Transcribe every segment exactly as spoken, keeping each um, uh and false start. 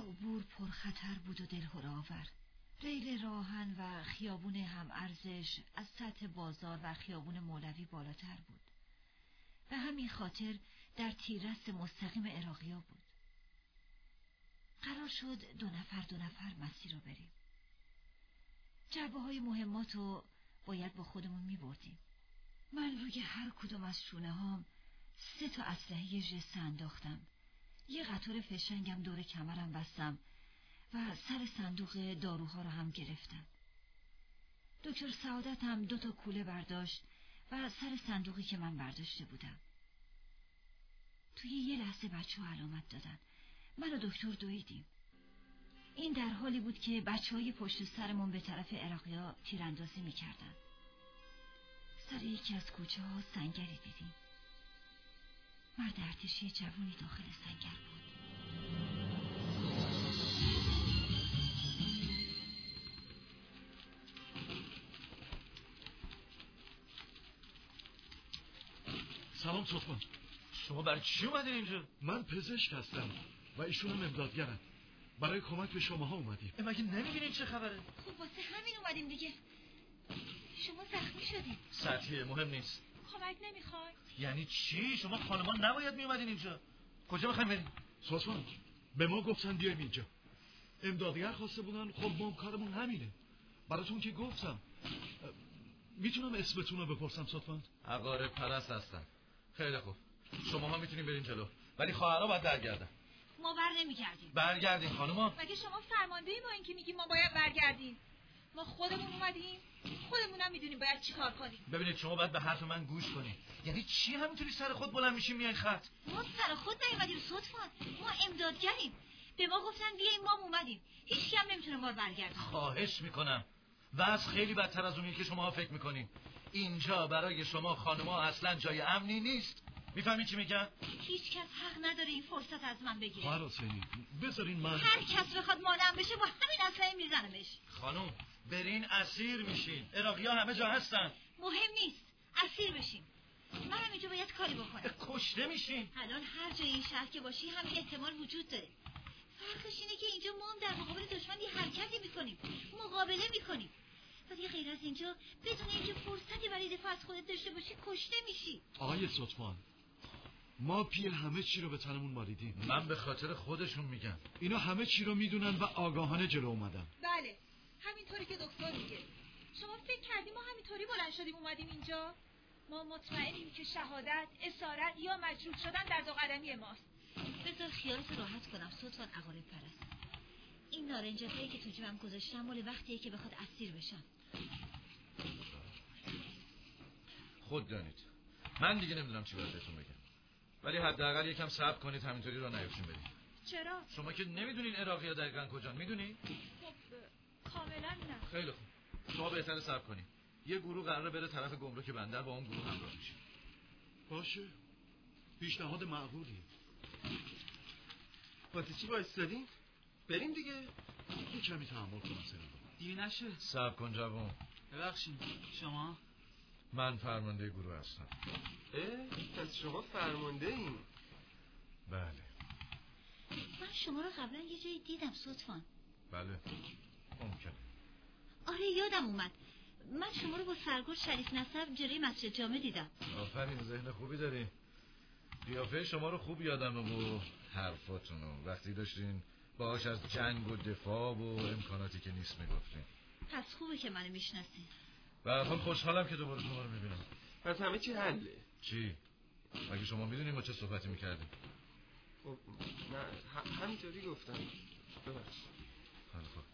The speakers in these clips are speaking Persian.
عبور پرخطر بود و دلهره‌آور. ریل راهن و خیابون هم ارزش از سطح بازار و خیابون مولوی بالاتر بود. به همین خاطر در تیررس مستقیم عراقیا بود. قرار شد دو نفر دو نفر مسیر رو بریم. جعبه های مهمات رو باید با خودمون می بردیم. من روی هر کدوم از شونه هام سه تا اسلحه ژسته انداختم. یه قطار فشنگم دور کمرم بستم و سر صندوق داروها رو هم گرفتم. دکتر سعادت هم دو تا کوله برداشت و سر صندوقی که من برداشته بودم. توی یه لحظه بچه ها علامت دادن. من و دکتر دویدیم. این در حالی بود که بچه های پشت سرمون به طرف عراقیا تیراندازی می کردن. سر یکی از کوچه ها سنگری دیدیم. مرد ارتشی جوانی داخل سنگر بود. سلام صفان. شما برای چی اومدین اینجا؟ من پزشک هستم و ایشون هم امدادگرن. برای کمک به شماها اومدیم. مگه نمیبینین چه خبره؟ خب واسه همین اومدیم دیگه. شما زخمی شدید. سطحیه، مهم نیست. کمک نمیخوای؟ یعنی چی؟ شما خانمان نباید میومدین اینجا. کجا میخوایم بریم؟ صفان به ما گفتن بیایم اینجا. امدادگر خواسته بودن. خب ما کارمون همینه. براتون که گفتم. میتونم اسمتون رو بپرسم صفان؟ عقارب پرست هستم. خیلی خوب. شماها میتونین برین جلو، ولی خواهرها باید برگردن. ما بر نمیگردیم. برگردین خانوما. مگه شما فرمانده ما این که میگیم ما باید برگردیم؟ ما خودمون اومدیم، خودمونم میدونیم باید چیکار کنیم. ببینید شما باید به حرف من گوش کنید. یعنی چی همینطوری سر خود بلند میشیم میای خط؟ ما سر خود نیومدیم صدفان. ما امدادگریم. به ما گفتن بیایم ما اومدیم. هیچ کی هم نمیتونه ما برگردونه. خواهش میکنم. وضع خیلی بدتر از اونیه که شما فکر میکنین. اینجا برای شما خانوما اصلا جای امنی نیست. میفهمی چی میگم؟ هیچ کس حق نداره این فرصت از من بگیره. خواهر حسینی بذارین من. هر کس بخواد مادرم بشه با همین اسلحه میزنمش. خانم برین اسیر میشین. عراقی‌ها همه جا هستن. مهم نیست. اسیر بشیم. منم اینجا باید کاری بکنم. کشته میشین. الان هر جای این شهر که باشی همین احتمال وجود داره. فرقش اینه که اینجا ما هم در مقابل دشمن یه حرکتی میکنیم، مقابله میکنیم. ولی غیر از اینجا بدون اینکه فرصتی برای دفاع از خودت داشته باشی کشته میشی. آقای صدفان ما پی همه چی رو به تنمون مالیدیم. من به خاطر خودشون میگم. اینا همه چی رو میدونن و آگاهانه جلو اومدن. بله همینطوری که دکتر میگه. شما فکر کردیم ما همینطوری بلند شدیم اومدیم اینجا؟ ما مطمئنیم که شهادت، اسارت یا مجروح شدن در دو قدمی ماست. بذار خیالت راحت کنم صدفان عقارب پرست. این نارنجتایی که تو جیبم گذاشتم مال وقتیه که بخواد اسیر بشن. خود دانید من دیگه نمیدونم چی باید بهتون بگم، ولی حداقل یکم صبر کنید همینطوری راه نیفتیم بریم. چرا؟ شما که نمیدونین عراقی‌ها دقیقاً کجان، میدونی؟ خب کاملا نه. خیلی خوب شما بهتره صبر کنید. یه گروه قراره بره طرف گمرک بندر، با اون گروه همراه میشیم. باشه پیشنهاد معقولیه. واسه چی وایسادین؟ بریم دیگه. یه کمی تحمل کن سلام. دیگه نشه. صبر کن جوان. ببخشید شما؟ من فرمانده گروه هستم. اه پس شما فرمانده این؟ بله. من شما رو قبلا یه جایی دیدم صدفان. بله ممکنه. آره یادم اومد. من شما رو با سرگرد شریف نسب جلوی مسجد جامع دیدم. آفرین ذهن خوبی داری. قیافه شما رو خوب یادمه و حرفاتونو وقتی داشتین باهاش از جنگ و دفاع و امکاناتی که نیست میگفتین. پس خوبه که منو میشناسین. به هر حال خوشحالم که دوباره شما رو میبینم. پس همه چی حله. چی؟ مگه شما میدونید ما چه صحبتی میکردیم؟ خب نه همینطوری گفتم. ببخش. خیلی خوب.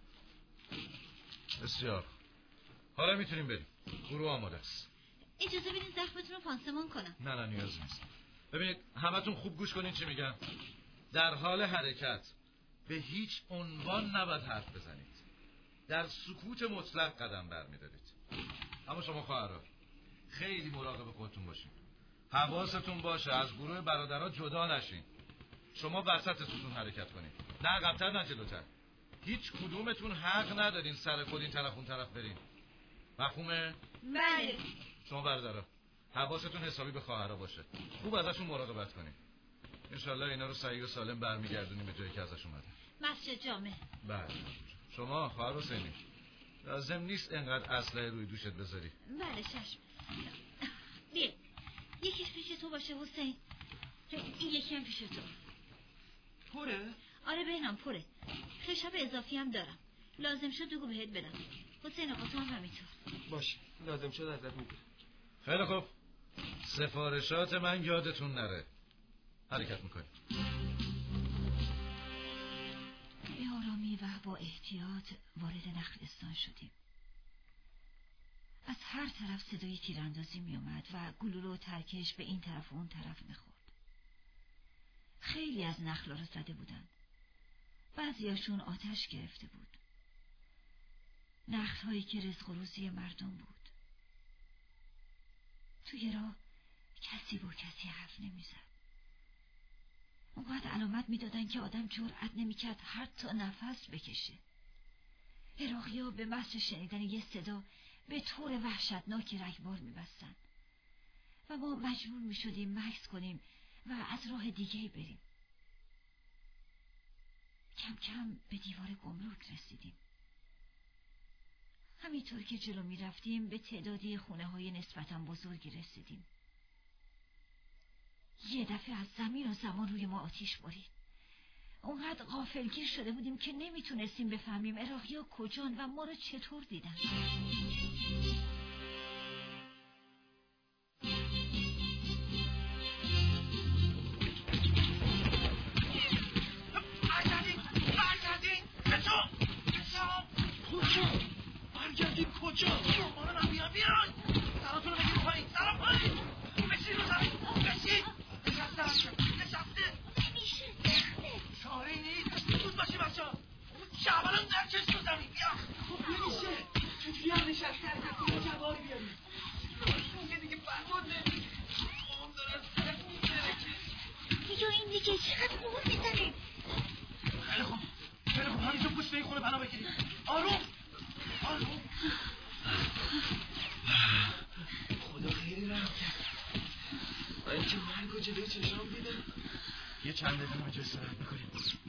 بسیار. حالا میتونیم بریم. گروه آماده است. اجازه بدین زخمتون رو پانسمان کنم. نه نه نیاز نیست. ببینید همتون خوب گوش کنین چی میگم. در حال حرکت به هیچ عنوان نباید حرف بزنید. در سکوت مطلق قدم برمیدارید. اما شما خواهرها خیلی مراقب خودتون باشین. حواستون باشه از گروه برادرها جدا نشین. شما وسط ستون حرکت کنید. نه عقب‌تر نه جلوتر. هیچ کدومتون حق ندارین سر خود این طرف اون طرف برین. مفهومه؟ بله. شما برادرها حواستون حسابی به خواهرها باشه. خوب ازشون مراقبت کنید. انشالله اینا رو صحیح و سالم برمیگردونیم به جایی که ازش اومده. مسجد جامع. بله. شما خواهر حسینی لازم نیست انقدر اسلحه روی دوشت بذاری. بله چشم. بیا یکیش پیش تو باشه حسین، این یکی هم پیش تو. پره؟ آره بهنام پره. خشب اضافی هم دارم، لازم شد دوگو بهت بدم. حسین آقا تو هم همینطور. باشه لازم شد ازت میگیرم. خیلی خوب، سفارشات من یادتون نره. حرکت میکنیم. به آرامی و با احتیاط وارد نخلستان شدیم. از هر طرف صدای تیراندازی می اومد و گلوله و ترکش به این طرف و اون طرف می خورد. خیلی از نخلا رو زده بودن. بعضیاشون آتش گرفته بود. نخل‌هایی که رزق و روزی مردم بود. توی راه کسی با کسی حرف نمی زد. اونقدر علامت می دادن که آدم جرأت نمی کرد حتی نفس بکشه. عراقی‌ها به محض شنیدن یه صدا به طور وحشتناکی رگبار می بستن و ما مجبور می شدیم مکث کنیم و از راه دیگه بریم. کم کم به دیوار گمرک رسیدیم. همینطور که جلو می رفتیم به تعدادی خونه های نسبتاً بزرگی رسیدیم. یه دفعه از زمین و زمان روی ما آتیش برید. اونقدر غافلگیر شده بودیم که نمیتونستیم بفهمیم عراقی‌ها کجان و ما رو چطور دیدن. برگردیم کجا؟ مامان من بیان بیان سراتون رو بگیر پایین سرا پایین بشین رو زمین بشین نشسته نشسته نمیشه چاره نیست بود باشی بچه ها شعبالم درکش رو زمین بیا خب نمیشه چجوری هم نشسته از دستیم جوار بیاریم میگه دیگه فرمان نمید مام داره سرک میزنه که یا این دیگه چقدر مهم میزنه. خیلی خوب خیلی خوب همینجا پشت به این خونه پناه بگیریم آروم آروم خدا خیلی رحم کرد. من که مرگ و جلوی چشام دیدم. یه چند دقیقه به جا استراحت میکنیم.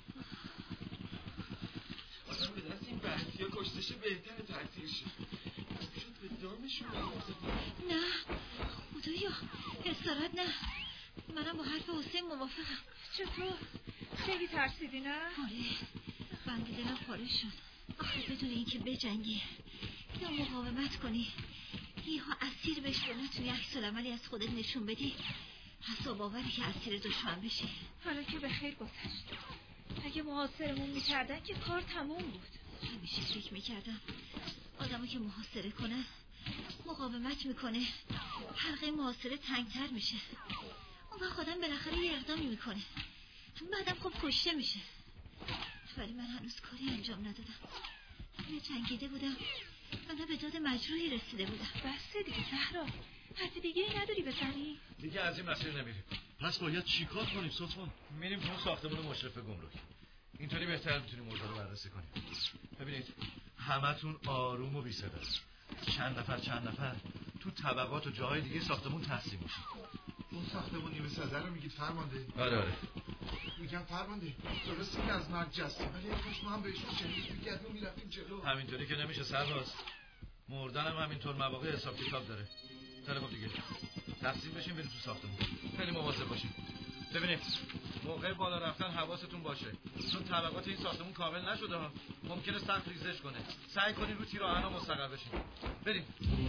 آدم به دست این بحثی ها کشتشه بهتر تاثیر شد. شد به دامشون نه خدایا استراحت نه. منم با حرف حسین موافقم. چطور؟ خیلی ترسیدی نه؟ آره بند دلم پاره شد. آخه بدون اینکه بجنگی یا مقاومت کنی یا اسیر بشی یا نتونی عکس العملی از خودت نشون بدی حساب آوری که اسیر دشمن بشی. حالا که به خیر گذشت. اگه محاصرمون میکردن که کار تموم بود. همیشه فکر میکردم آدمو که محاصره کنه مقاومت میکنه حلقه محاصره تنگتر میشه. اون وقت آدم بالاخره یه اقدامی میکنه بعدم خب کشته میشه. ولی من هنوز کاری انجام ندادم. نه جنگیده بودم و نه به داد مجروحی رسیده بودم. بسه دیگه زهرا حرف دیگه ای نداری بزنی؟ دیگه از این مسیر نمیریم. پس باید چیکار کنیم سلطان؟ میریم تو ساختمون مشرف گمرک. اینطوری بهتر میتونیم اوضاع رو بررسی کنیم. ببینید همتون آروم و بی صدا. چند نفر چند نفر تو طبقات و جاهای دیگه ساختمون تقسیم میشید. اون ساختمون نیمه سزه رو میگید فرمانده؟ آره آره. میگم فرمانده درسته که از مرگ جسته ولی امروز ما هم بهشون شنید میگردیم و میرفتیم جلو. همینطوری که نمیشه سرباز. مردن هم همینطور مواقع حساب کتاب داره. خیلی خوب دیگه تقسیم بشیم بریم تو ساختمون. خیلی مواظب باشین. ببینید موقع بالا رفتن حواستون باشه چون طبقات این ساختمون کامل نشده ها. ممکنه سقف ریزش کنه. سعی کنین رو تیر آهنا مستقر بشین. بریم.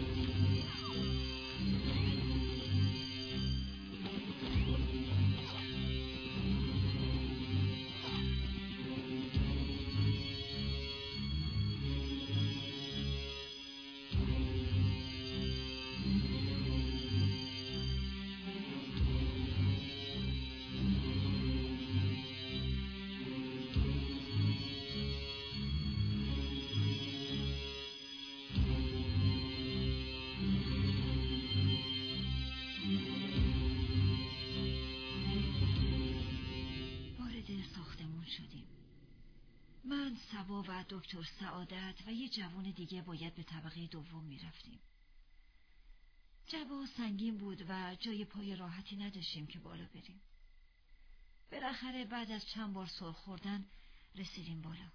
سبا و دکتر سعادت و یه جوان دیگه باید به طبقه دوم می رفتیم. جبا سنگین بود و جای پای راحتی نداشتیم که بالا بریم. بالاخره بعد از چند بار سر خوردن رسیدیم بالا.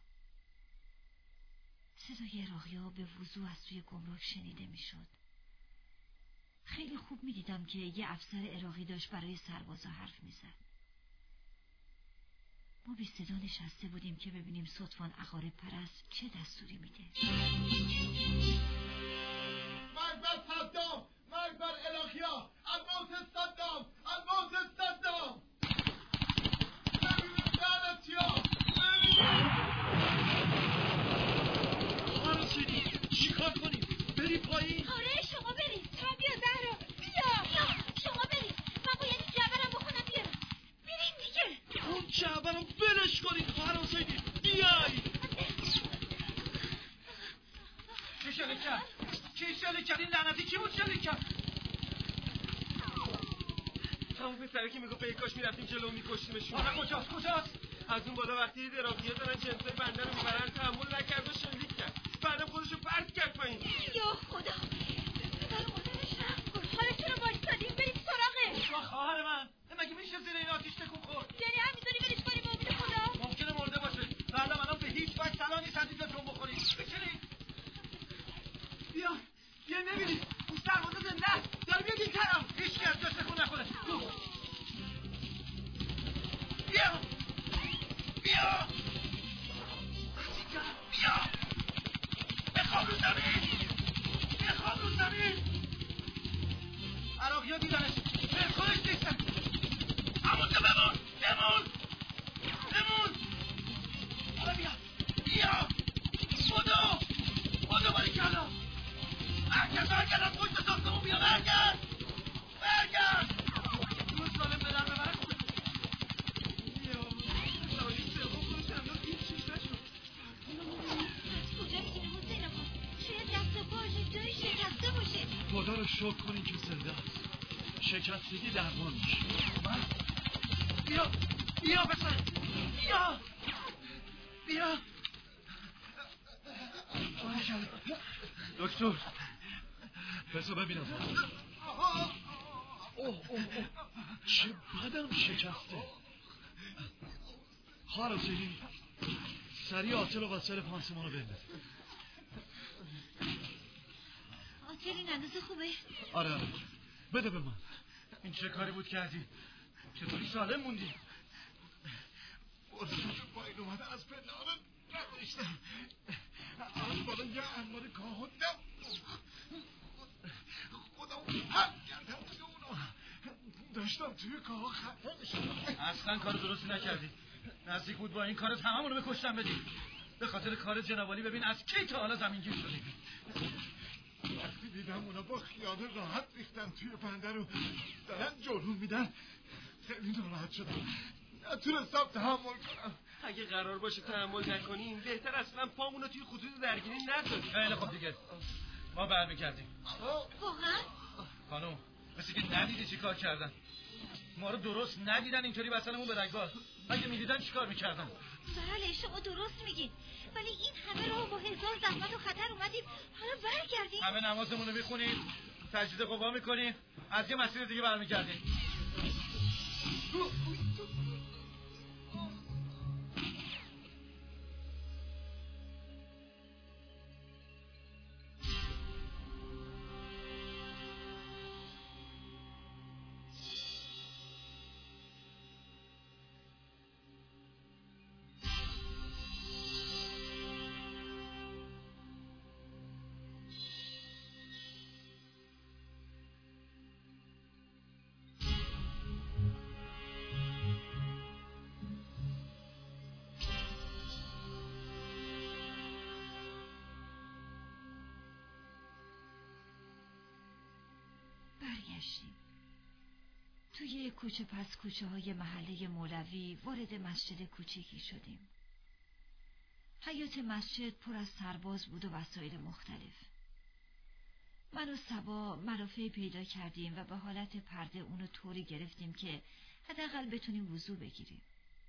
صدای عراقی‌ها به وضوح از توی گمرک شنیده میشد. خیلی خوب میدیدم که یه افسر عراقی داشت برای سربازا حرف میزد. ما بی صدا نشسته بودیم که ببینیم ستوان عقارب پرست چه دستوری میده. مرگ بر صدام، مرگ بر الاخیا، الموت صدام، الموت صدام. ببینید لعنتیا، ببینید. رسیدی چی کار کنیم؟ بری پایین؟ آره شما برید. تا بیا زهرا بیا بیا شما برید. من باید جعبرم بخونم بیارم. بریم دیگه. اون جعبرم بلش کنید خواهر حسینی. بیای چی شده کرد؟ چی شده کرد؟ این لعنتی چی بود شده کرد؟ همون پسره که میگو به کاش میرفتیم جلو میکشتیمشون. آره کجاست کجاست؟ از اون بالا وقتی دید عراقی‌ها دارن جنسای بنده رو میبرن تحمل نکرد و شلیک کرد. بعدم خودشو پرت کرد پایین. یا خدا پدر و مادرش رفت کن. حالا چرا بایستادیم؟ بریم سراغش. آه خواهر من مگه میشه زیر این آتیش تکون خورد؟ یعنی همینطوری ولش کنیم به امید خدا؟ ممکنه مرده باشه. بعد الان به هیچ وجه صلاح نیست از اینجا جون بخورید. بچینید. بیا بیا نمی‌بینی اون سربازه زنده است. داره بیاد این طرف. هیچ کی از جاش تکون نخوره. بیا بیا بیا بخواب رو زمین بخواب رو زمین. عراقی ها دیدنش به خودش نیستن. همونجا بمون بمون بمون. حالا بیا بیا بودو بودو باری کلا برگرد برگرد از پشت ساختمون بیا برگرد برگرد. روز سالم به در ببره خوبه. خدا رو شکر کنین که زنده است. شکستگی درمان میشه. بیا بیا پسر بیا بیا. دکتر بسا ببینم. اوه اوه اوه چه بدم شکسته. خواهر حسینی سریع آتل و وسایل پانسمان رو بنداز. آتل این اندازه خوبه؟ آره آره بده به من. این چه کاری بود کردی؟ چطوری سالم موندی؟ برسون که پایین اومدن از پداره نداشتم. از بالا یه انبار کاهوندم خودم هم کردم توی اونا. داشتم توی کاه خفه میشدم. اصلا کار درستی نکردی. نزدیک بود با این کارت هممونو بکشتم بدی. به خاطر کار جنابالی ببین از کی تا حالا زمینگیر شدی. وقتی دیدم اونا با خیال راحت ریختن توی بنده رو دارن جلو میدن خیلی ناراحت شدم. نتونستم تحمل کنم. اگه قرار باشه تحمل نکنیم بهتر اصلا پامونو توی خطوط درگیری نذاریم. خیلی خوب دیگه ما برمیگردیم. واقعا؟ خانم مثل که ندیدی چی کار کردن. ما رو درست ندیدن اینطوری وصلمون به رگبار. اگه میدیدن چی کار میکردن؟ بله شما درست میگین ولی این همه راه با هزار زحمت و خطر اومدیم حالا برگردیم. همه نمازمون رو میخونیم تجدید قوا میکنیم از یه مسیر دیگه برمیگردیم. برگشتیم. توی کوچه پس کوچه های محله مولوی وارد مسجد کوچیکی شدیم. حیاط مسجد پر از سرباز بود و وسایل مختلف. من و صبا مرافعی پیدا کردیم و به حالت پرده اونو طوری گرفتیم که حداقل بتونیم وضو بگیریم.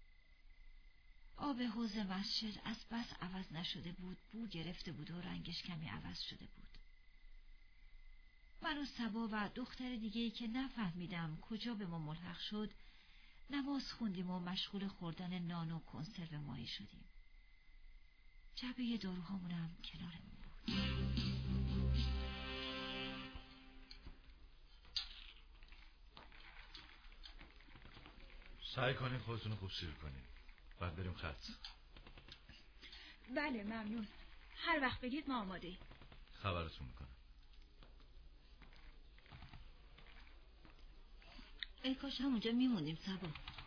آب حوض مسجد از بس عوض نشده بود، بو گرفته بود و رنگش کمی عوض شده بود. من و صبا و دختر دیگه‌ای که نفهمیدم کجا به ما ملحق شد نماز خوندیم و مشغول خوردن نان و کنسرو ماهی شدیم. جعبه داروهامونم کنارمون بود. سعی کنین خودتون رو خوب سیر کنین. بعد بریم خط. بله ممنون. هر وقت بگید ما آماده ایم. خبرتون میکنم. ای کاش همونجا میموندیم صبا.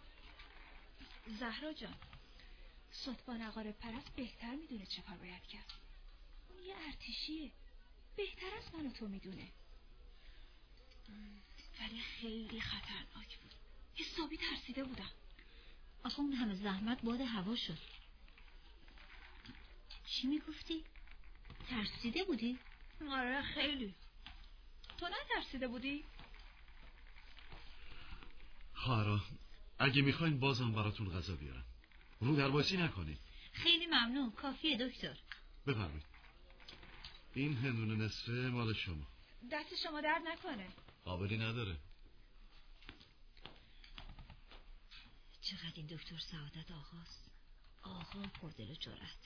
زهرا جان، ستبان عقارب پرست بهتر میدونه چه کار باید کرد. اون یه ارتشیه، بهتر از من و تو میدونه. ولی خیلی خطرناک بود. حسابی ترسیده بودم. آخه اون همه زحمت باد هوا شد. چی میگفتی؟ ترسیده بودی؟ آره خیلی. تو نه ترسیده بودی؟ خواهرا اگه میخواین بازم براتون غذا بیارم. رو درباسی نکنید. خیلی ممنون. کافیه دکتر. بفرمایید. این هندونه نصفه مال شما. دست شما درد نکنه. قابلی نداره. چقدر این دکتر سعادت آقاست. آقا پردل و جرأت.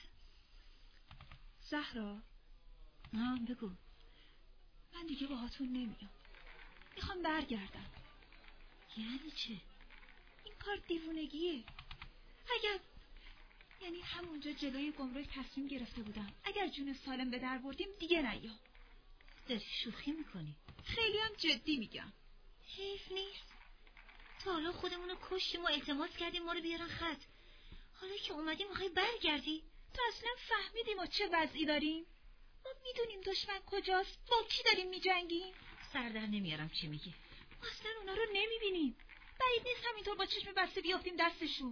زهرا، ها بگو. من دیگه باهاتون نمیام. میخوام برگردم. یعنی چه؟ این کار دیوونگیه. اگر یعنی همونجا جلوی گمرک تصمیم گرفته بودم اگر جون سالم به در بردیم دیگه نیام. داری شوخی میکنی؟ خیلی هم جدی میگم. حیف نیست؟ تا حالا خودمونو کشتیم و اعتماد کردیم ما رو بیارن خط. حالا که اومدیم میخوای برگردی؟ تو اصلا فهمیدیم ما چه وضعی داریم؟ ما میدونیم دشمن کجاست، با کی داریم میجنگیم؟ سر در نمیارم چی میگی. اصلا اونا رو نمیبینیم. بعید نیست همینطور با چشم بسته بیافتیم دستشون.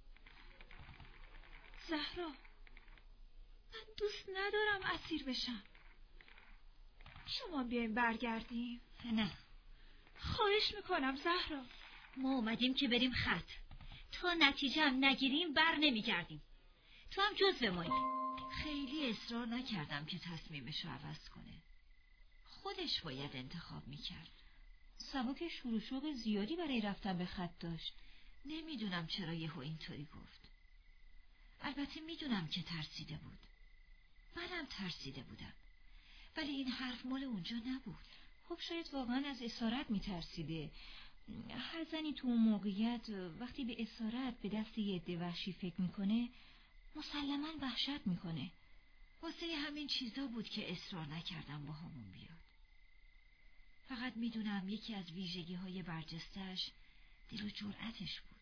زهرا، من دوست ندارم اسیر بشم. شما بیایم برگردیم. نه خواهش میکنم زهرا. ما اومدیم که بریم خط. تا نتیجه هم نگیریم بر نمیگردیم. تو هم جزو مایی. خیلی اصرار نکردم که تصمیمشو عوض کنه. خودش باید انتخاب میکرد. سبا که شروع شوق زیادی برای رفتن به خط داشت. نمیدونم چرا یهو اینطوری گفت. البته میدونم که ترسیده بود. منم ترسیده بودم. ولی این حرف مال اونجا نبود. خب شاید واقعا از اسارت میترسیده. هر زنی تو اون موقعیت وقتی به اسارت به دست یه عده وحشی فکر میکنه مسلماً وحشت میکنه. واسه همین چیزا بود که اصرار نکردم با همون بیاد. فقط میدونم یکی از ویژگی های برجستش دل و جرأتش بود.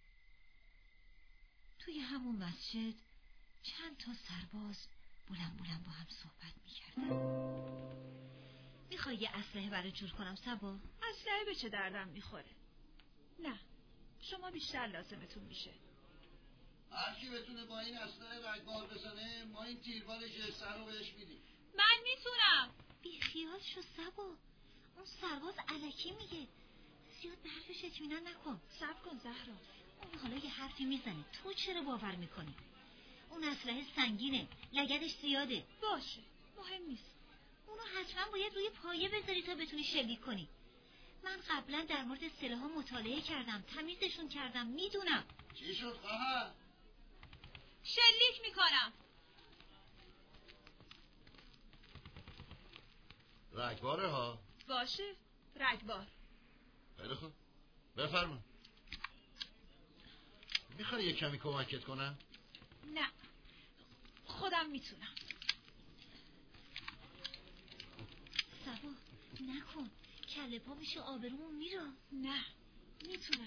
توی همون مسجد چند تا سرباز بلند بلند با هم صحبت میکردن. میخوای یه اسلحه برای جور کنم سبا؟ اسلحه به چه دردم میخوره؟ نه، شما بیشتر لازمتون میشه. هر کی بتونه با این اسلحه رگبار بزنه ما این تیربارش سر رو بهش میدیم. من میتونم. بی خیال شو سبا. اون سرباز الکی میگه. زیاد به حرفش اطمینان نکن. صبر کن زهرا. اون حالا یه حرفی میزنه. تو چرا باور میکنی؟ اون اسلحه سنگینه. لگدش زیاده. باشه، مهم نیست. اونو حتما باید روی پایه بذاری تا بتونی شلیک کنی. من قبلا در مورد سلاح‌ها مطالعه کردم. تمیزشون کردم. میدونم. چی شد خواهر؟ شلیک میکنم. رگباره ها؟ باشه، رگبار. خیلی خوب، بفرما. میخوای یه کمی کمکت کنم؟ نه، خودم میتونم. سبا نکن، کله پا میشه آبرومون میره. نه میتونم.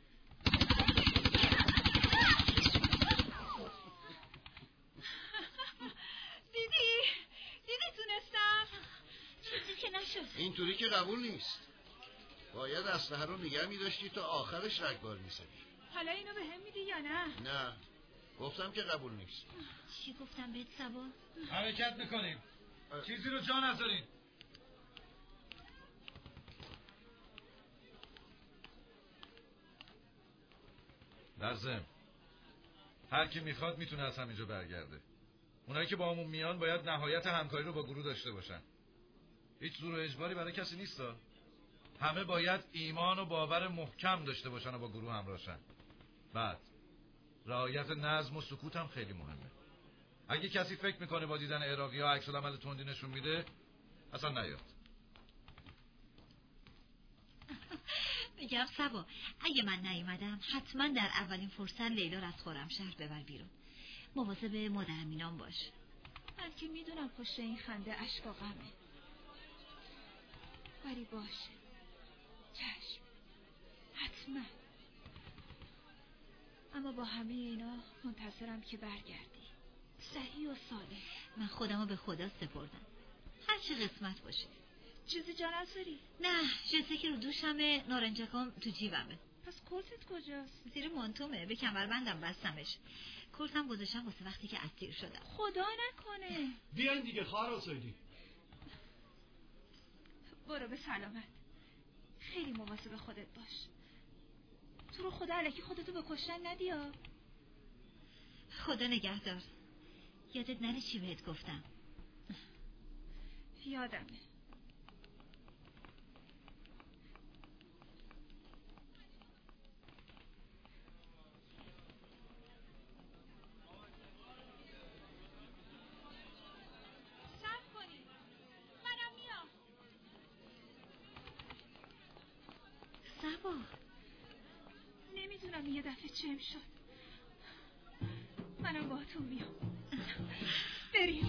دیدی؟ دیدی تونستم؟ چیزی که نشد. اینطوری که قبول نیست. باید اسلحه رو نگه می‌داشتی تا آخرش رگبار می‌زدی. حالا اینو به هم میدی یا نه؟ نه، گفتم که قبول نیست. چی گفتم بهت سبا؟ حرکت میکنیم. چیزی رو جا نذارین. لازم هر کی میخواد میتونه از همینجا برگرده. اونایی که با همون میان باید نهایت همکاری رو با گروه داشته باشن. هیچ زور و اجباری برای کسی نیستا. همه باید ایمان و باور محکم داشته باشن و با گروه همراهشن. بعد رعایت نظم و سکوت هم خیلی مهمه. اگه کسی فکر میکنه با دیدن عراقی ها عکس العمل تندی نشون میده، اصلا نیاد. میگم صبا اگه من نیومدم حتما در اولین فرصت لیلا رو از خرمشهر ببر بیرون. مواظب مادر امینام باش. من که میدونم پشت این خنده اشک و غمه، ولی باشه، چشم، حتما. اما با همه اینا منتظرم که برگردی صحیح و سالم. من خودمو به خدا سپردم، هر چه قسمت باشه. چیزی جا نذاری؟ نه، جنسه که رو دوشمه، نارنجکام تو جیبمه. پس کلتت کجاست؟ زیر مانتومه، به کمربندم بستمش. کلتم گذاشتم واسه وقتی که اسیر شدم. خدا نکنه. بیاین دیگه خواهر آسایدی. برو به سلامت. خیلی مواظب خودت باش. تو رو خدا الکی خودتو به کشتن ندیا. خدا نگهدار. یادت نره چی بهت گفتم. یادمه. سبا نمیدونم یه دفعه چم شد. منم باهاتون میام. بریم.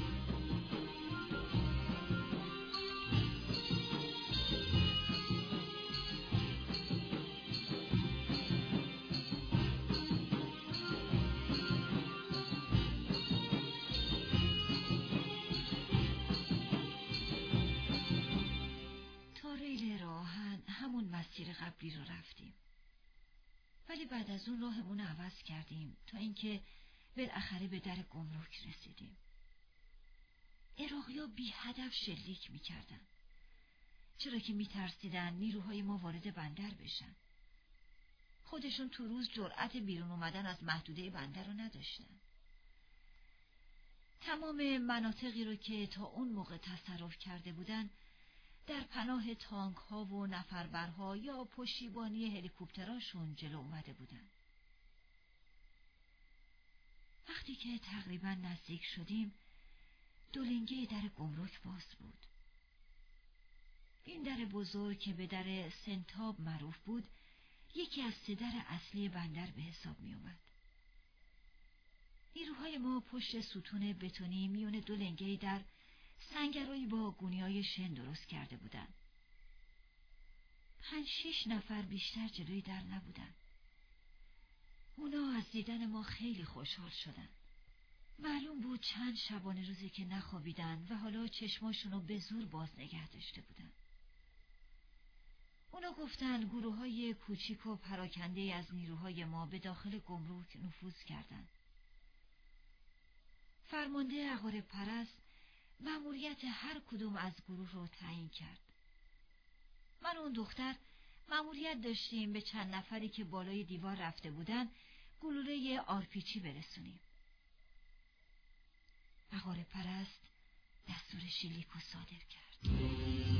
تا ریل راهن همون مسیر قبلی رو رفتیم، ولی بعد از اون راهمون عوض کردیم تا اینکه بالاخره به در گمرک رسیدیم. عراقی‌ها بی هدف شلیک می‌کردن، چرا که می‌ترسیدن نیروهای ما وارد بندر بشن. خودشون تو روز جرأت بیرون اومدن از محدوده بندر رو نداشتن. تمام مناطقی رو که تا اون موقع تصرف کرده بودن در پناه تانک ها و نفربرها یا پشتیبانی هلیکوپتراشون جلو اومده بودن. وقتی که تقریبا نزدیک شدیم، دولنگه در گمرک باز بود. این در بزرگ که به در سنتاب معروف بود، یکی از سه در اصلی بندر به حساب می اومد. نیروهای ما پشت ستون بتونی میون دولنگه در سنگرایی با گونی‌های شن درست کرده بودن. پنج شش نفر بیشتر جلوی در نبودن. اونا از دیدن ما خیلی خوشحال شدن. معلوم بود چند شبانه روزی که نخوابیدن و حالا چشماشونو به زور باز نگه داشته بودن. اونا گفتن گروه‌های کوچیک و پراکنده از نیروهای ما به داخل گمرک نفوذ کردند. فرمانده عقارب پرست مأموریت هر کدوم از گروه رو تعیین کرد. من و اون دختر مأموریت داشتیم به چند نفری که بالای دیوار رفته بودن گلوله آرپیچی برسونیم. عقارب پرست دستور شلیک رو صادر کرد.